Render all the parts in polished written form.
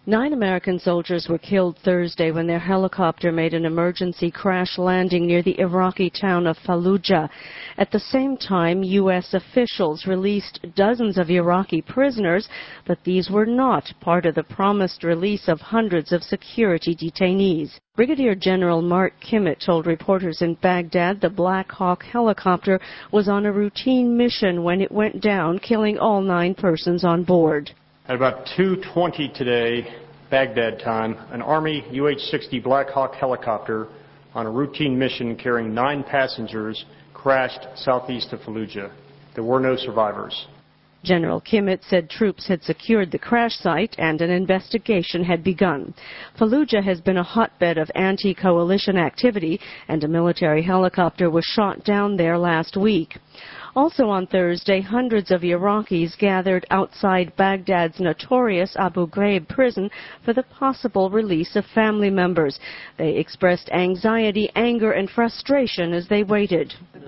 9 American soldiers were killed Thursday when their helicopter made an emergency crash landing near the Iraqi town of Fallujah. At the same time, U.S. officials released dozens of Iraqi prisoners, but these were not part of the promised release of hundreds of security detainees. Brigadier General Mark Kimmitt told reporters in Baghdad the Black Hawk helicopter was on a routine mission when it went down, killing all 9 persons on board. At about 2:20 today, Baghdad time, an Army UH-60 Black Hawk helicopter on a routine mission carrying 9 passengers crashed southeast of Fallujah. There were no survivors. General Kimmitt said troops had secured the crash site and an investigation had begun. Fallujah has been a hotbed of anti-coalition activity, and a military helicopter was shot down there last week. Also on Thursday, hundreds of Iraqis gathered outside Baghdad's notorious Abu Ghraib prison for the possible release of family members. They expressed anxiety, anger, and frustration as they waited.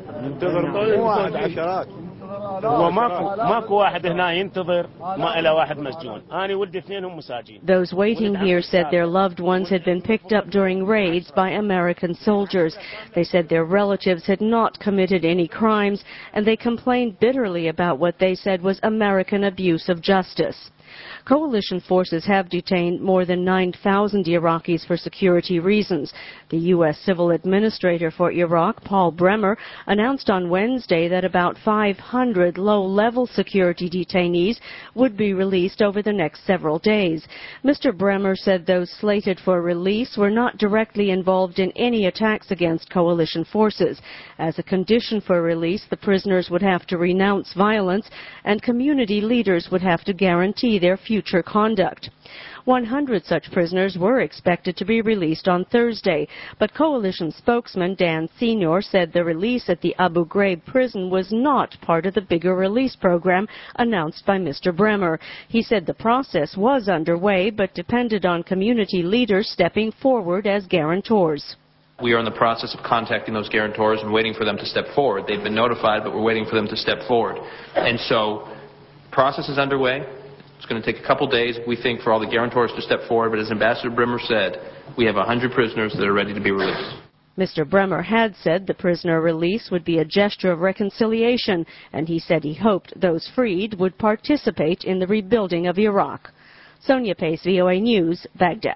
Those waiting here said their loved ones had been picked up during raids by American soldiers. They said their relatives had not committed any crimes, and they complained bitterly about what they said was American abuse of justice. Coalition forces have detained more than 9,000 Iraqis for security reasons. The U.S. Civil Administrator for Iraq, Paul Bremer, announced on Wednesday that about 500 low-level security detainees would be released over the next several days. Mr. Bremer said those slated for release were not directly involved in any attacks against coalition forces. As a condition for release, the prisoners would have to renounce violence, and community leaders would have to guarantee their future conduct. 100 such prisoners were expected to be released on Thursday, but coalition spokesman Dan Senior said the release at the Abu Ghraib prison was not part of the bigger release program announced by Mr. Bremer. He said the process was underway, but depended on community leaders stepping forward as guarantors. We are in the process of contacting those guarantors and waiting for them to step forward. They've been notified, but we're waiting for them to step forward. And so, the process is underway. It's going to take a couple days, we think, for all the guarantors to step forward, but as Ambassador Bremer said, we have 100 prisoners that are ready to be released. Mr. Bremer had said the prisoner release would be a gesture of reconciliation, and he said he hoped those freed would participate in the rebuilding of Iraq. Sonia Pace, VOA News, Baghdad.